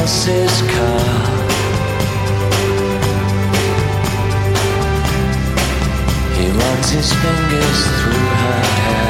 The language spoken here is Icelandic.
else's car. He runs his fingers through her hair.